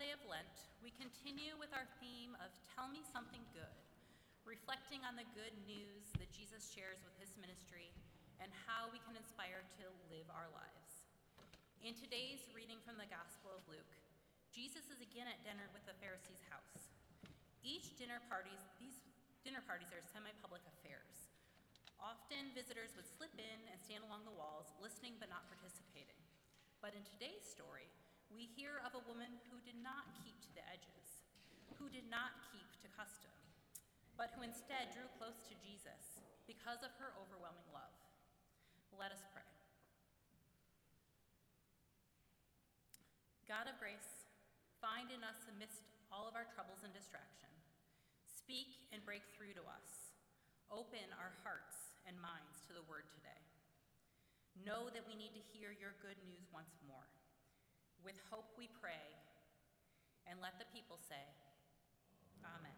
Sunday of Lent, we continue with our theme of Tell Me Something Good, reflecting on the good news that Jesus shares with his ministry and how we can inspire to live our lives. In today's reading from the Gospel of Luke, Jesus is again at dinner with the Pharisees' house. These dinner parties are semi-public affairs. Often visitors would slip in and stand along the walls, listening but not participating. But in today's story, we hear of a woman who did not keep to the edges, who did not keep to custom, but who instead drew close to Jesus because of her overwhelming love. Let us pray. God of grace, find in us amidst all of our troubles and distraction. Speak and break through to us. Open our hearts and minds to the word today. Know that we need to hear your good news once more. With hope we pray, and let the people say, Amen.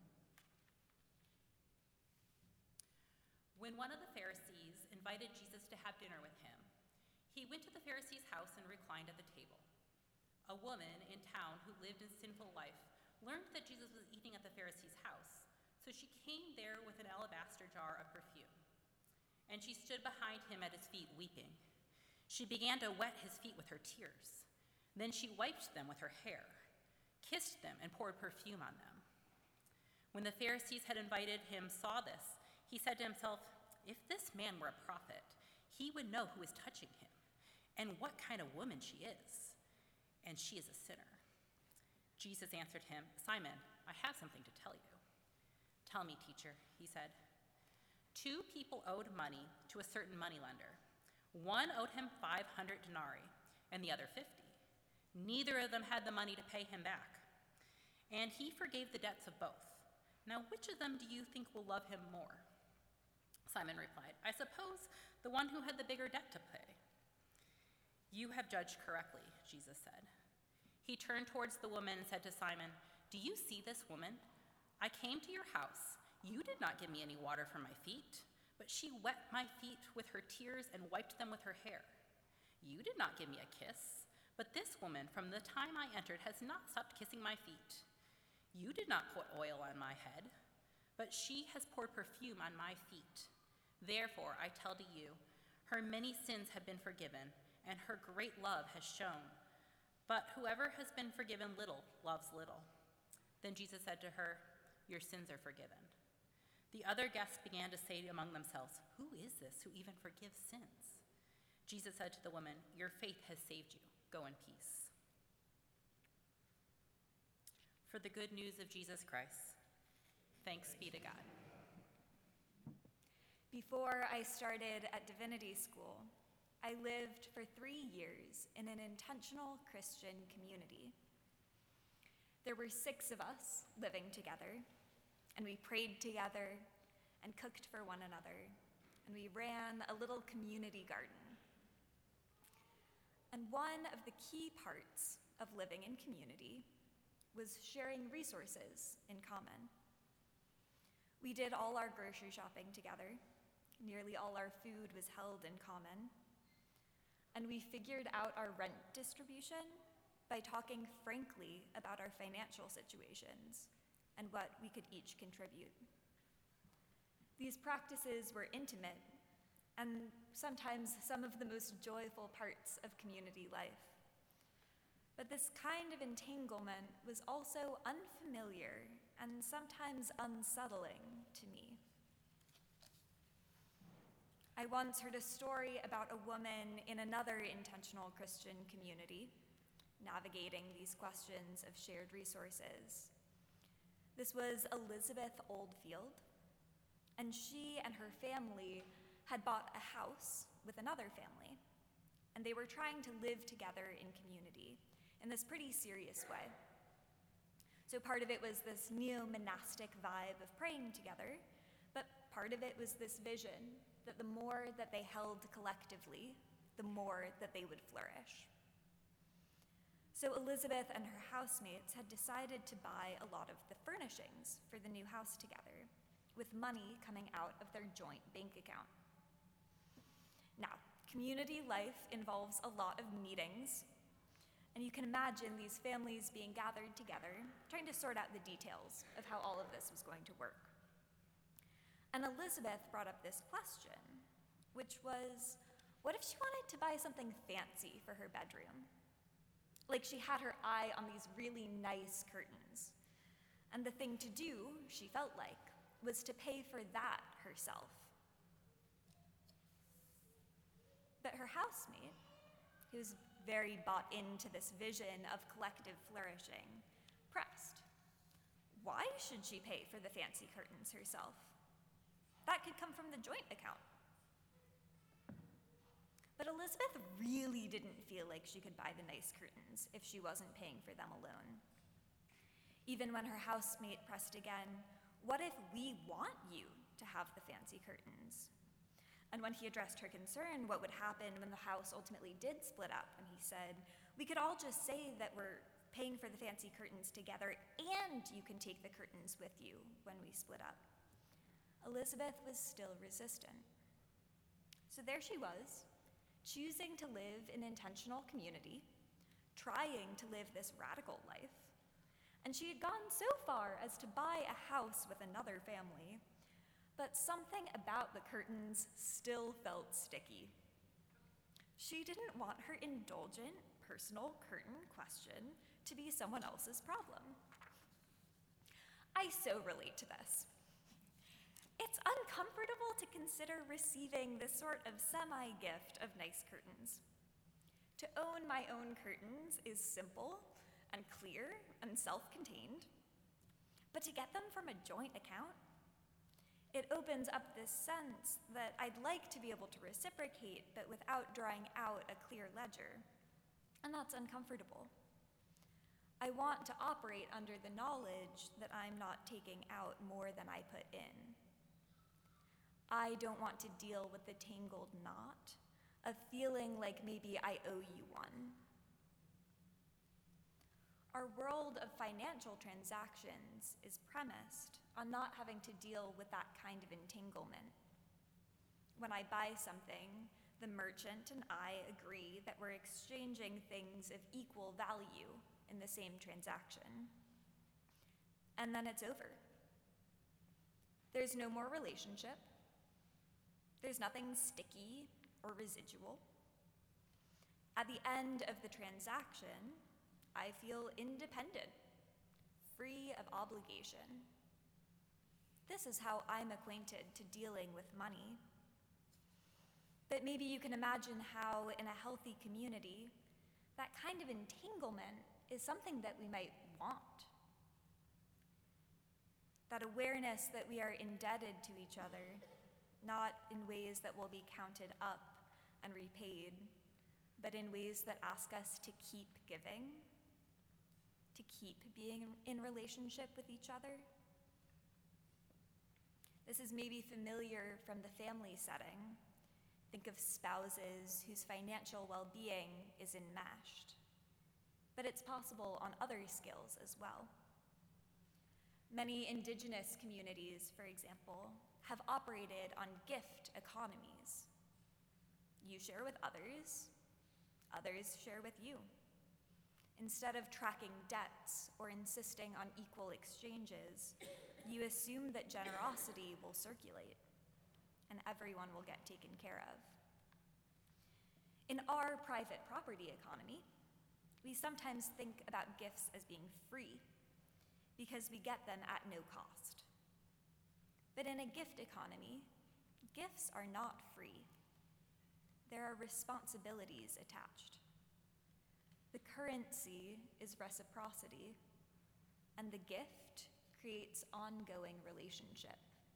When one of the Pharisees invited Jesus to have dinner with him, he went to the Pharisee's house and reclined at the table. A woman in town who lived a sinful life learned that Jesus was eating at the Pharisee's house, so she came there with an alabaster jar of perfume. And she stood behind him at his feet weeping. She began to wet his feet with her tears. Then she wiped them with her hair, kissed them, and poured perfume on them. When the Pharisees had invited him saw this, he said to himself, if this man were a prophet, he would know who is touching him and what kind of woman she is. And she is a sinner. Jesus answered him, Simon, I have something to tell you. Tell me, teacher, he said. 2 people owed money to a certain moneylender. One owed him 500 denarii and the other 50. Neither of them had the money to pay him back. And he forgave the debts of both. Now, which of them do you think will love him more? Simon replied, I suppose the one who had the bigger debt to pay. You have judged correctly, Jesus said. He turned towards the woman and said to Simon, do you see this woman? I came to your house. You did not give me any water for my feet, but she wet my feet with her tears and wiped them with her hair. You did not give me a kiss, but this woman, from the time I entered, has not stopped kissing my feet. You did not put oil on my head, but she has poured perfume on my feet. Therefore, I tell to you, her many sins have been forgiven, and her great love has shown. But whoever has been forgiven little loves little. Then Jesus said to her, your sins are forgiven. The other guests began to say among themselves, who is this who even forgives sins? Jesus said to the woman, your faith has saved you. Go in peace. For the good news of Jesus Christ, thanks be to God. Before I started at divinity school, I lived for 3 years in an intentional Christian community. There were 6 of us living together, and we prayed together and cooked for one another, and we ran a little community garden. And one of the key parts of living in community was sharing resources in common. We did all our grocery shopping together. Nearly all our food was held in common. And we figured out our rent distribution by talking frankly about our financial situations and what we could each contribute. These practices were intimate and sometimes some of the most joyful parts of community life. But this kind of entanglement was also unfamiliar and sometimes unsettling to me. I once heard a story about a woman in another intentional Christian community navigating these questions of shared resources. This was Elizabeth Oldfield, and she and her family had bought a house with another family, and they were trying to live together in community in this pretty serious way. So part of it was this neo-monastic vibe of praying together, but part of it was this vision that the more that they held collectively, the more that they would flourish. So Elizabeth and her housemates had decided to buy a lot of the furnishings for the new house together, with money coming out of their joint bank account. Now, community life involves a lot of meetings, And you can imagine these families being gathered together, trying to sort out the details of how all of this was going to work. And Elizabeth brought up this question, which was, what if she wanted to buy something fancy for her bedroom? Like she had her eye on these really nice curtains. And the thing to do, she felt like, was to pay for that herself. But her housemate, who was very bought into this vision of collective flourishing, pressed. Why should she pay for the fancy curtains herself? That could come from the joint account. But Elizabeth really didn't feel like she could buy the nice curtains if she wasn't paying for them alone. Even when her housemate pressed again, what if we want you to have the fancy curtains? And when he addressed her concern, what would happen when the house ultimately did split up, and he said, we could all just say that we're paying for the fancy curtains together and you can take the curtains with you when we split up. Elizabeth was still resistant. So there she was, choosing to live in intentional community, trying to live this radical life. And she had gone so far as to buy a house with another family, but something about the curtains still felt sticky. She didn't want her indulgent, personal curtain question to be someone else's problem. I so relate to this. It's uncomfortable to consider receiving this sort of semi-gift of nice curtains. To own my own curtains is simple and clear and self-contained, but to get them from a joint account, it opens up this sense that I'd like to be able to reciprocate, but without drawing out a clear ledger, and that's uncomfortable. I want to operate under the knowledge that I'm not taking out more than I put in. I don't want to deal with the tangled knot of feeling like maybe I owe you one. Our world of financial transactions is premised on not having to deal with that kind of entanglement. When I buy something, the merchant and I agree that we're exchanging things of equal value in the same transaction. And then it's over. There's no more relationship. There's nothing sticky or residual. At the end of the transaction, I feel independent, free of obligation. This is how I'm acquainted to dealing with money. But maybe you can imagine how, in a healthy community, that kind of entanglement is something that we might want. That awareness that we are indebted to each other, not in ways that will be counted up and repaid, but in ways that ask us to keep giving, to keep being in relationship with each other. This is maybe familiar from the family setting. Think of spouses whose financial well-being is enmeshed. But it's possible on other scales as well. Many indigenous communities, for example, have operated on gift economies. You share with others, others share with you. Instead of tracking debts or insisting on equal exchanges, you assume that generosity will circulate and everyone will get taken care of. In our private property economy, we sometimes think about gifts as being free because we get them at no cost. But in a gift economy, gifts are not free. There are responsibilities attached. The currency is reciprocity, and the gift creates ongoing relationship.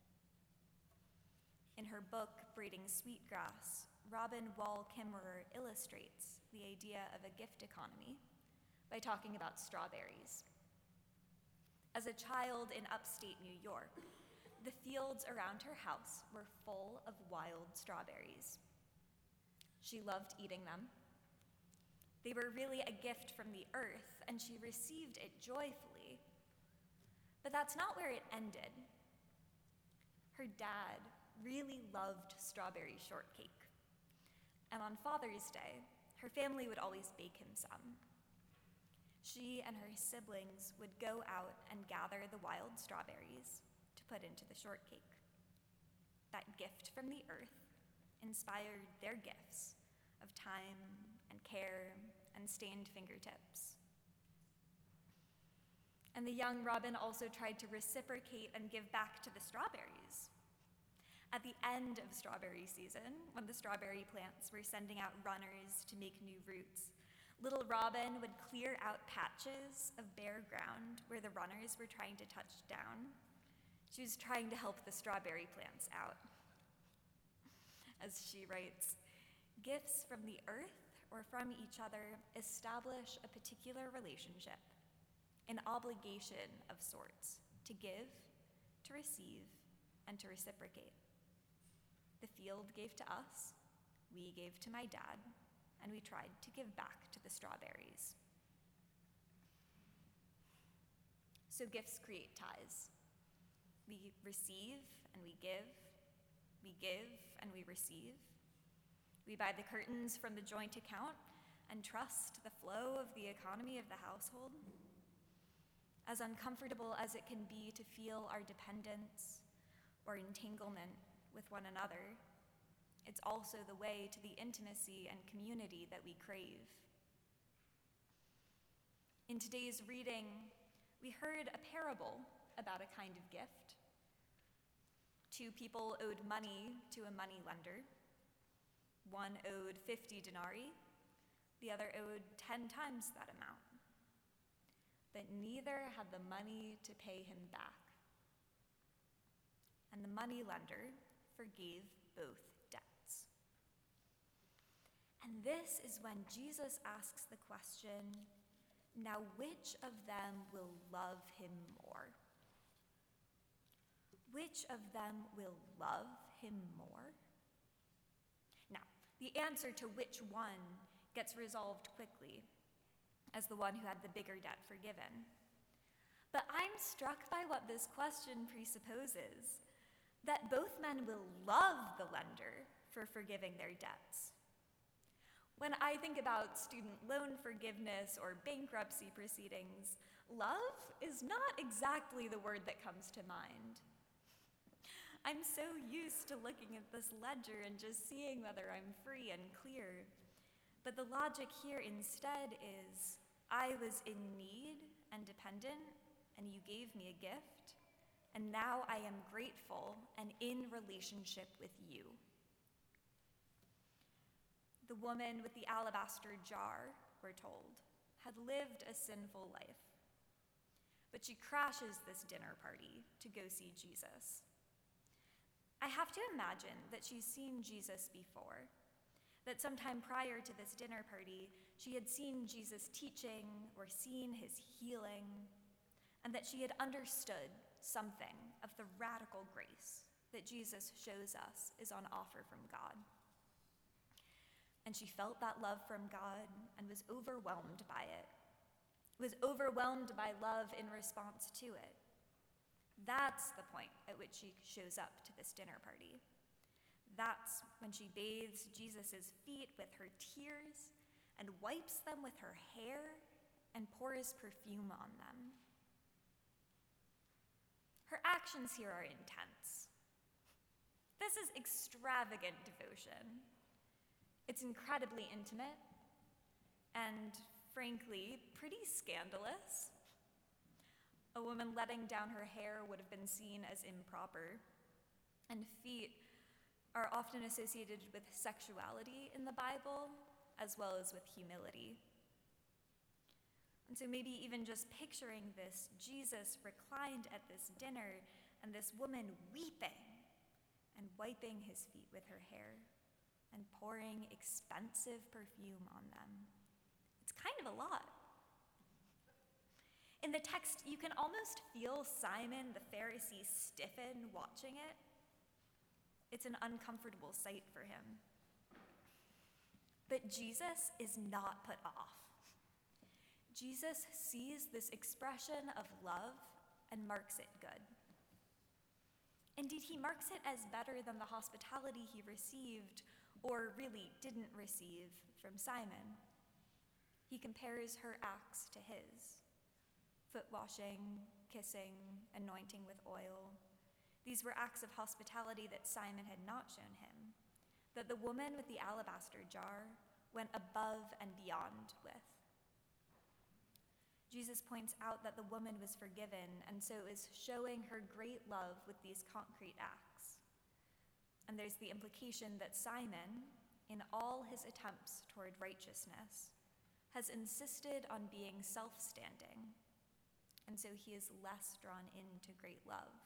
In her book, Braiding Sweetgrass, Robin Wall Kimmerer illustrates the idea of a gift economy by talking about strawberries. As a child in upstate New York, the fields around her house were full of wild strawberries. She loved eating them. They were really a gift from the earth, and she received it joyfully. But that's not where it ended. Her dad really loved strawberry shortcake. And on Father's Day, her family would always bake him some. She and her siblings would go out and gather the wild strawberries to put into the shortcake. That gift from the earth inspired their gifts of time and care and stained fingertips. And the young robin also tried to reciprocate and give back to the strawberries. At the end of strawberry season, when the strawberry plants were sending out runners to make new roots, little Robin would clear out patches of bare ground where the runners were trying to touch down. She was trying to help the strawberry plants out. As she writes, gifts from the earth or from each other establish a particular relationship, an obligation of sorts, to give, to receive, and to reciprocate. The field gave to us, we gave to my dad, and we tried to give back to the strawberries. So gifts create ties. We receive and we give and we receive. We buy the curtains from the joint account and trust the flow of the economy of the household. As uncomfortable as it can be to feel our dependence or entanglement with one another, it's also the way to the intimacy and community that we crave. In today's reading, we heard a parable about a kind of gift. 2 people owed money to a money lender. One owed 50 denarii, the other owed 10 times that amount. But neither had the money to pay him back. And the money lender forgave both debts. And this is when Jesus asks the question, now which of them will love him more? Which of them will love him more? Now, the answer to which one gets resolved quickly, as the one who had the bigger debt forgiven. But I'm struck by what this question presupposes, that both men will love the lender for forgiving their debts. When I think about student loan forgiveness or bankruptcy proceedings, love is not exactly the word that comes to mind. I'm so used to looking at this ledger and just seeing whether I'm free and clear. But the logic here instead is, I was in need and dependent, and you gave me a gift, and now I am grateful and in relationship with you. The woman with the alabaster jar, we're told, had lived a sinful life. But she crashes this dinner party to go see Jesus. I have to imagine that she's seen Jesus before, that sometime prior to this dinner party, she had seen Jesus teaching or seen his healing, and that she had understood something of the radical grace that Jesus shows us is on offer from God. And she felt that love from God and was overwhelmed by it, was overwhelmed by love in response to it. That's the point at which she shows up to this dinner party. That's when she bathes Jesus' feet with her tears and wipes them with her hair and pours perfume on them. Her actions here are intense. This is extravagant devotion. It's incredibly intimate and, frankly, pretty scandalous. A woman letting down her hair would have been seen as improper, and feet are often associated with sexuality in the Bible, as well as with humility. And so maybe even just picturing this Jesus reclined at this dinner and this woman weeping and wiping his feet with her hair and pouring expensive perfume on them. It's kind of a lot. In the text, you can almost feel Simon the Pharisee stiffen watching it. It's an uncomfortable sight for him. But Jesus is not put off. Jesus sees this expression of love and marks it good. Indeed, he marks it as better than the hospitality he received, or really didn't receive, from Simon. He compares her acts to his: foot washing, kissing, anointing with oil. These were acts of hospitality that Simon had not shown him, that the woman with the alabaster jar went above and beyond with. Jesus points out that the woman was forgiven and so is showing her great love with these concrete acts. And there's the implication that Simon, in all his attempts toward righteousness, has insisted on being self-standing, and so he is less drawn into great love.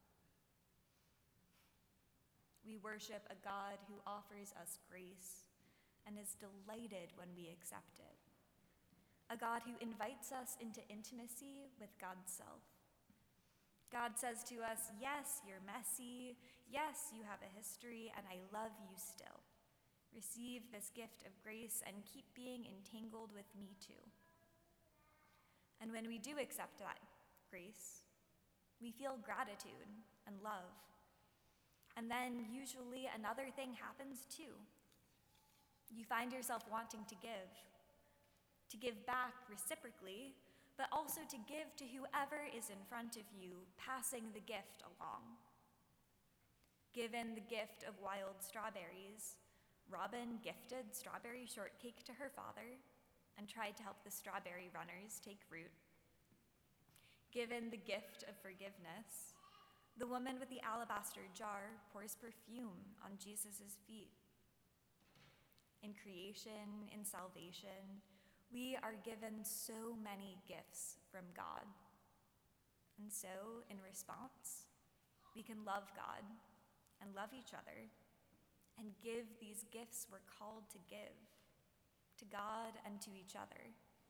We worship a God who offers us grace and is delighted when we accept it. A God who invites us into intimacy with God's self. God says to us, yes, you're messy. Yes, you have a history, and I love you still. Receive this gift of grace and keep being entangled with me too. And when we do accept that grace, we feel gratitude and love. And then usually another thing happens too. You find yourself wanting to give back reciprocally, but also to give to whoever is in front of you, passing the gift along. Given the gift of wild strawberries, Robin gifted strawberry shortcake to her father and tried to help the strawberry runners take root. Given the gift of forgiveness, the woman with the alabaster jar pours perfume on Jesus' feet. In creation, in salvation, we are given so many gifts from God. And so, in response, we can love God and love each other and give these gifts we're called to give to God and to each other.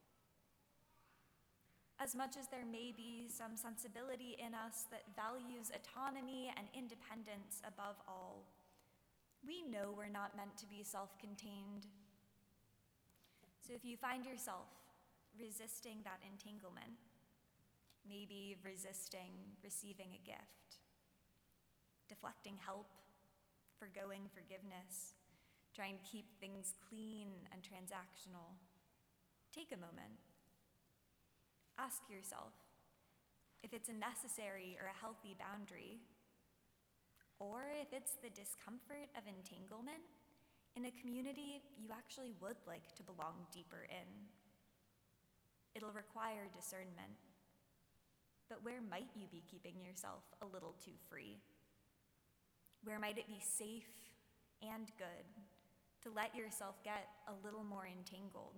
As much as there may be some sensibility in us that values autonomy and independence above all, we know we're not meant to be self-contained. So if you find yourself resisting that entanglement, maybe resisting receiving a gift, deflecting help, forgoing forgiveness, trying to keep things clean and transactional, take a moment. Ask yourself if it's a necessary or a healthy boundary, or if it's the discomfort of entanglement in a community you actually would like to belong deeper in. It'll require discernment, but where might you be keeping yourself a little too free? Where might it be safe and good to let yourself get a little more entangled?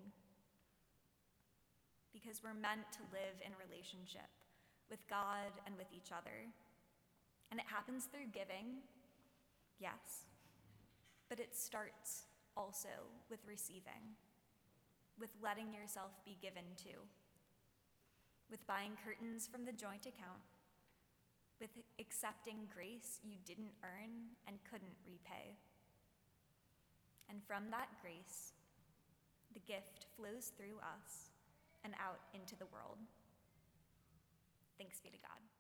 Because we're meant to live in relationship with God and with each other. And it happens through giving, yes, but it starts also with receiving, with letting yourself be given to, with buying curtains from the joint account, with accepting grace you didn't earn and couldn't repay. And from that grace, the gift flows through us and out into the world. Thanks be to God.